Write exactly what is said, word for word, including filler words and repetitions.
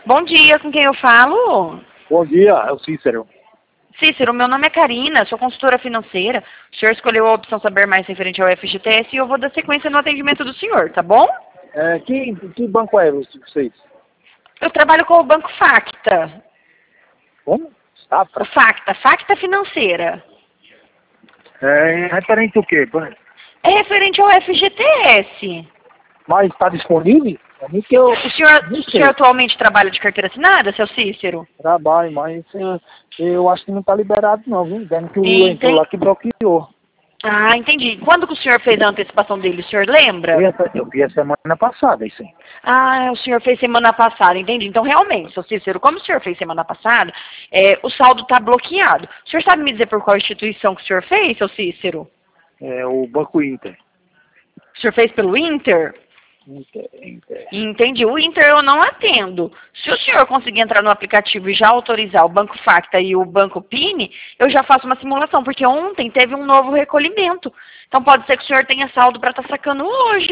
Bom dia, com quem eu falo? Bom dia, é o Cícero. Cícero, meu nome é Karina, sou consultora financeira. O senhor escolheu a opção saber mais referente ao F G T S e eu vou dar sequência no atendimento do senhor, tá bom? É, que, que banco é vocês? Eu trabalho com o Banco Facta. Como? O Safra? Facta, Facta Financeira. É referente ao quê? É referente ao F G T S. Mas está disponível? É nem que eu O senhor, não o sei. senhor atualmente trabalha de carteira assinada, seu Cícero? Trabalho, mas eu, eu acho que não está liberado não, viu? Dando que o Lula Entendi. entrou lá que bloqueou. Ah, entendi. Quando que o senhor fez a antecipação dele, o senhor lembra? Eu, eu vi a semana passada isso aí. Ah, o senhor fez semana passada, entendi. Então, realmente, seu Cícero, como o senhor fez semana passada, é, o saldo está bloqueado. O senhor sabe me dizer por qual instituição que o senhor fez, seu Cícero? É o Banco Inter. O senhor fez pelo Inter? Inter, Inter. Entendi. O Inter eu não atendo. Se o senhor conseguir entrar no aplicativo e já autorizar o Banco Facta e o Banco Pini, eu já faço uma simulação, porque ontem teve um novo recolhimento. Então, pode ser que o senhor tenha saldo para estar sacando hoje.